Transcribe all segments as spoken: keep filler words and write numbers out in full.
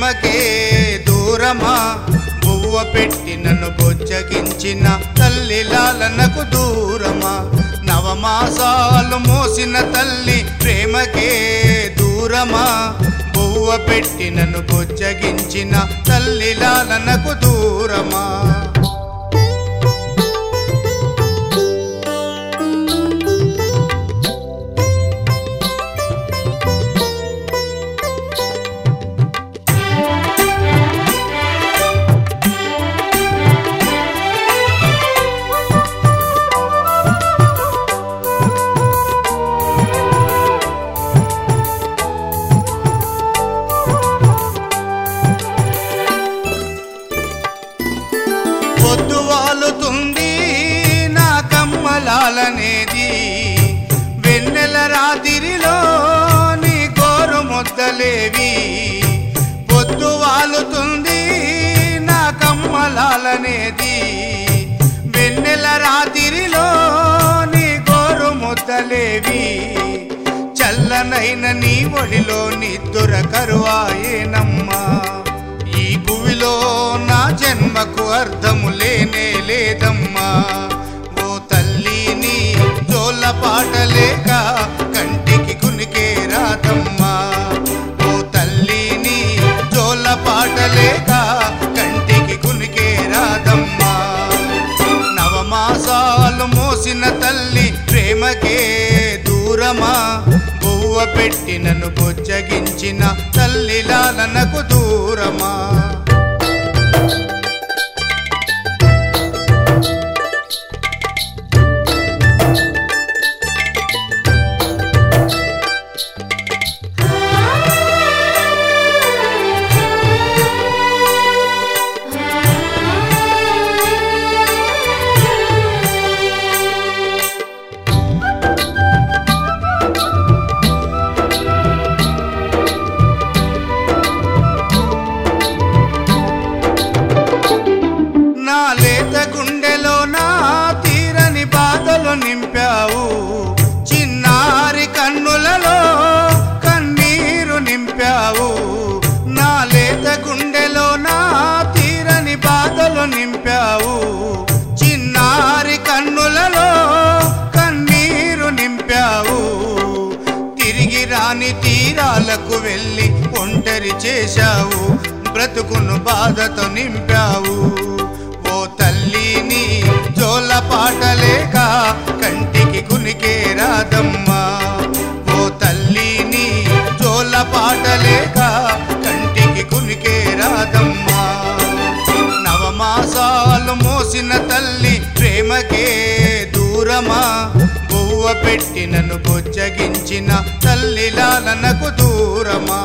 ప్రేమకే దూరమా బువ్వ పెట్టి నన్ను బొజ్జగించిన తల్లి లాలనకు దూరమా నవమాసాలు మోసిన తల్లి ప్రేమకే దూరమా బువ్వ పెట్టి నన్ను బొజ్జగించిన తల్లి లాలనకు దూరమా పొద్దు వాలుతుంది నా కమ్మలాలనేది వెన్నెల రాత్రిలో నీ గోరు ముద్దలేవి పొద్దు వాలుతుంది నా కమ్మలాలనేది వెన్నెల రాత్రిలో నీ గోరు ముద్దలేవి చల్లనైన నీ ఒడిలో నిద్దుర కరువాయేనమ్మా ఈ భూమిలో నా జన్మకు అర్థము లేనే లేదమ్మా ఓ తల్లిని జోల పాటలేక కంటికి కునికే రాదమ్మా ఓ తల్లిని జోల పాటలేక కంటికి కునికే రాదమ్మా నవమాసాలు మోసిన తల్లి ప్రేమకే దూరమా బువ్వ పెట్టి నన్ను బొజ్జగించిన తల్లి లాలనకు దూరమా నా లేత గుండెలో నా తీరని బాధలు నింపావు చిన్నారి కన్నులలో కన్నీరు నింపావు నా లేత గుండెలో నా తీరని బాధలు నింపావు చిన్నారి కన్నులలో కన్నీరు నింపావు తిరిగి రాని తీరాలకు వెళ్ళి ఒంటరి చేశావు బ్రతుకును బాధతో నింపావు ఓ తల్లిని జోల పాటలేక కంటికి కునికే రాదమ్మా ఓ తల్లిని జోల పాటలేక కంటికి కునికే రాదమ్మా నవమాసాలు మోసిన తల్లి ప్రేమకే దూరమా బువ్వ పెట్టి నన్ను బొజ్జగించిన తల్లి లాలనకు దూరమా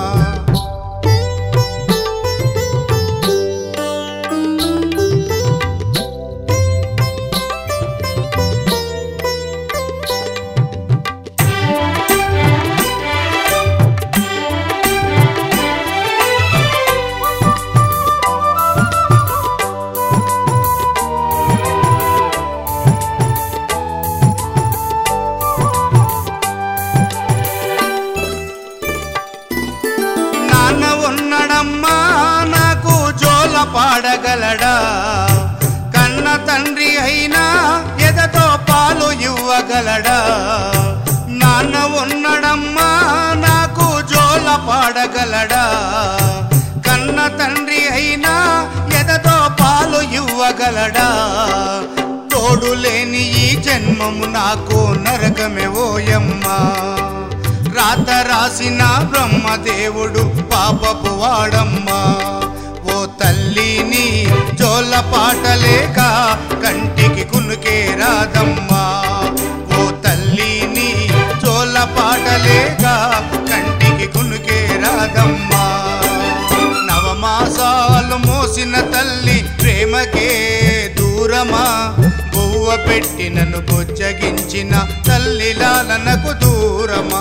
ఉన్నడమ్మా నాకు జోల పాడగలడా కన్న తండ్రి అయినా ఎదతో పాలు ఇవ్వగలడా నాన్న ఉన్నడమ్మా నాకు జోల పాడగలడా కన్న తండ్రి అయినా ఎదతో పాలు ఇవ్వగలడా తోడు లేని ఈ జన్మము నాకు నరకమే ఓయమ్మా రాత రాసిన బ్రహ్మదేవుడు పాపపు వాడమ్మా ఓ తల్లిని జోల పాటలేక కంటికి కునుకే రాదమ్మా ఓ తల్లిని జోల పాటలేక కంటికి కునుకే రాదమ్మా నవమాసాలు మోసిన తల్లి ప్రేమకే దూరమా బువ్వ పెట్టి నన్ను బొజ్జగించిన తల్లి లాలనకు దూరమా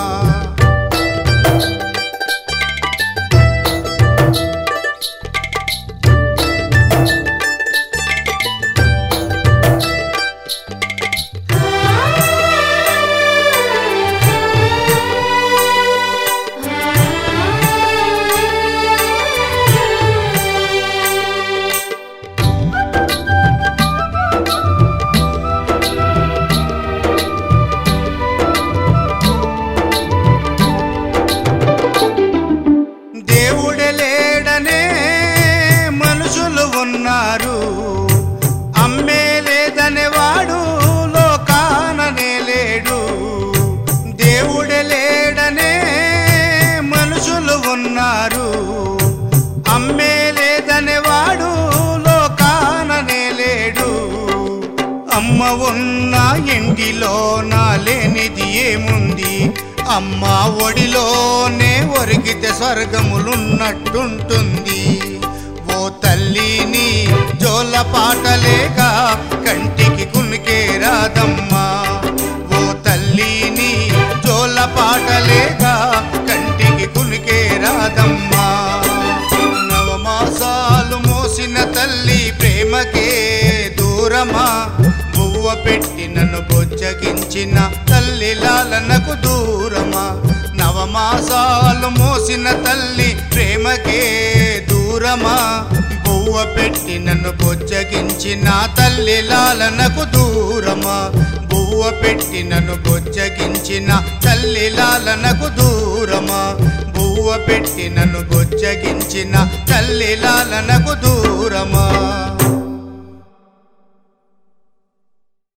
దేవుడే లేడనే మనుషులు ఉన్నారు, అమ్మే లేదనే వాడు లోకాననే లేడు. అమ్మ ఉన్న ఇంటిలో నా లేనిది ఏముంది, అమ్మ ఒడిలోనే ఒరిగితే స్వర్గములున్నట్టుంటుంది. ఓ తల్లిని జోల పాటలేగా కంటికి కునికే రాదమ్మా, ఓ తల్లిని జోల పాటలేగా కంటికి కునికే రాదమ్మా. నవమాసాలు మోసిన తల్లి ప్రేమకే దూరమా, బువ్వ పెట్టి నన్ను బొజ్జగించిన తల్లి లాలనకు దూరమా. నవమాసాలు మోసిన తల్లి ప్రేమకే దూరమా, బువ్వ పెట్టి నన్ను బొజ్జగించిన తల్లి లాలనకు దూరమా. బువ్వ పెట్టి నన్ను బొజ్జగించిన తల్లి లాలనకు దూరమా. బువ్వ పెట్టి నన్ను బొజ్జగించిన తల్లి లాలనకు దూరమా.